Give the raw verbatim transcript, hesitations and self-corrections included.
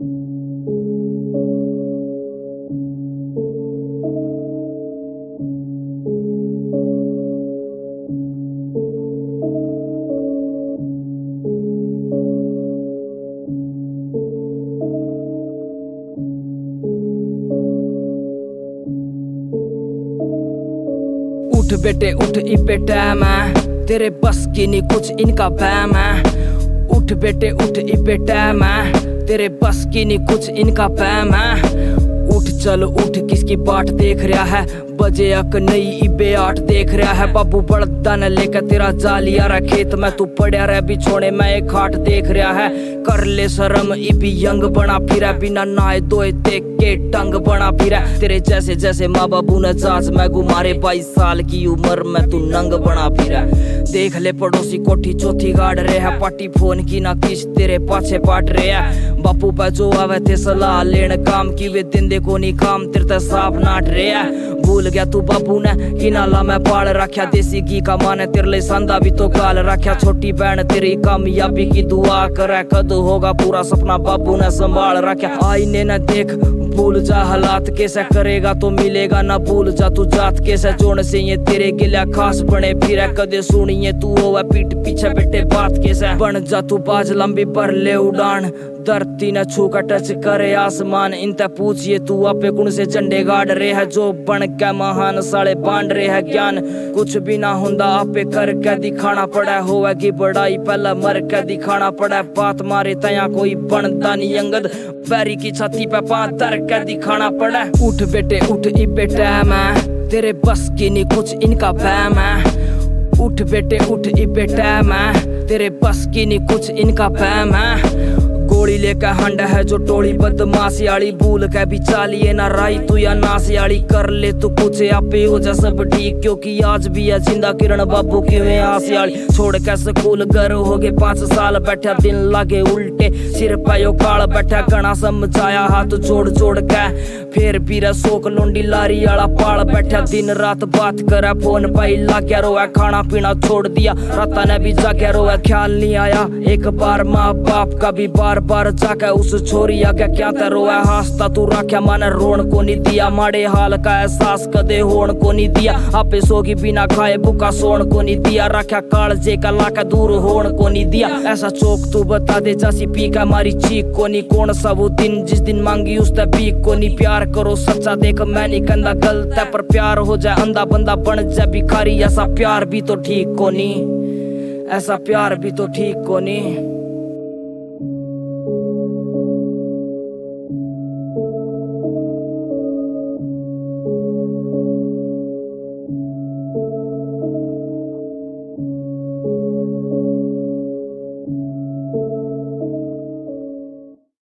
उठ बेटे उठ इपे टाइम है, तेरे बस की नहीं कुछ इनका वहम है। उठ बेटे उठ इपे टाइम है, तेरे बस की नहीं कुछ इनका वहम है। उठ चल उठ किसकी बाट देख रहा है, बजे अक नई इबे आठ देख रहा है। बाबू बड़दा न लेकर तेरा जालिया रहा खेत में, तू पड़या रह बिछोने में एक खाट देख रहा है। कर ले शर्म इबी यंग बना फिरा, बिना नहाए धोए देख के टंग बना फिरा। तेरे जैसे जैसे माँ बाबू ने जांच में गुमारे, बाईस साल की उम्र में तू नंग बना फिरा। देख ले पड़ोसी कोठी चौथी गाड़ रहे है, पार्टी फोन की ना किस तेरे पाछे पाट रहे है। बापू पे जो आवे थे सलाह लेन काम की, वे दिन देखो नहीं काम तेरे ते साफ नाट रहे है। भूल गया तू बाबू ने कि नाला में पाल रखा, देसी घी का माने तेरे लिए सांदा भी तो गाल रखा। छोटी बहन तेरी कामयाबी की दुआ करे, कद होगा पूरा सपना बाबू ने संभाल रखा। आईने न देख भूल जा हालात कैसे करेगा तो मिलेगा ना, भूल जा तू जात कैसे जोड़ से ये तेरे गिला खास बने फिर कदे सुनिए तू होवे पीठ पीछे बैठे बात कैसे बन जा तू बाज लंबी पर ले उड़ान। धरती न छू का टच करे आसमान, इनते पूछिए तू आपे कुण से झंडे गाड़ रहे है। जो बन के महान साले बांध रहे है ज्ञान, कुछ भी ना हुंदा आपे करके दिखाना पड़ा। होवेगी बड़ाई पहले मर के दिखाना पड़ा, बात मारे तया कोई बनता नहीं अंगद, पैरी की छाती पे पांव धर के दिखाना पड़ा। उठ बेटे उठ इबे टाइम है, तेरे बस की नहीं कुछ इनका वहम है। उठ बेटे उठ इबे टाइम है, तेरे बस की नहीं कुछ इनका वहम है। गोली लेकर हंड है जो टोली बदमाशी आली, भूल के भी चालिए ना राई तू या नासी आली। कर ले तू कुछ आपे हो जा सब ठीक, क्योंकि आज भी है जिंदा किरण बाबू की वे आसी आली। छोड़ के स्कूल घर हो गए पांच साल बैठा, दिन लागे उल्टे सिर पायो काल बैठा। घना समझाया हाथ जोड़ जोड़ के, फिर भी रसोक लोंडी लारी आला पाल बैठा। दिन रात बात करे फोन पाई लाग्या रोए, खाना पीना छोड़ दिया राता ने भी जाके रोए। ख्याल नहीं आया एक बार माँ बाप का भी, बार बार जाके उस छोरी आगे क्या तरो है। हासता तू राख्या माने रोन को नहीं दिया, माड़े हाल का एहसास कदे होन को नहीं दिया। आपे सोगी बिना खाए भूखा सोन को नहीं दिया, राख्या कालजे का लाका दूर होन को नहीं दिया। ऐसा चौक तू बता दे जासी पी का मारी चीख को नहीं, कौन सा वो दिन जिस दिन मांगी उस ते भीख को नहीं। प्यार करो सच्चा देख मैं नहीं कहंदा गलत है, पर प्यार हो जाए अंधा बंदा बन जाए भिखारी, ऐसा प्यार भी तो ठीक को नहीं, ऐसा प्यार भी तो ठीक को नहीं।